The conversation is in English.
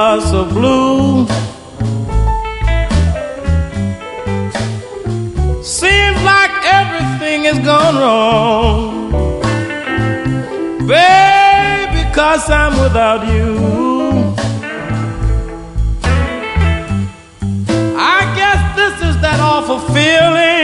are so blue. Seems like everything has gone wrong, baby, 'cause I'm without you. I guess this is that awful feeling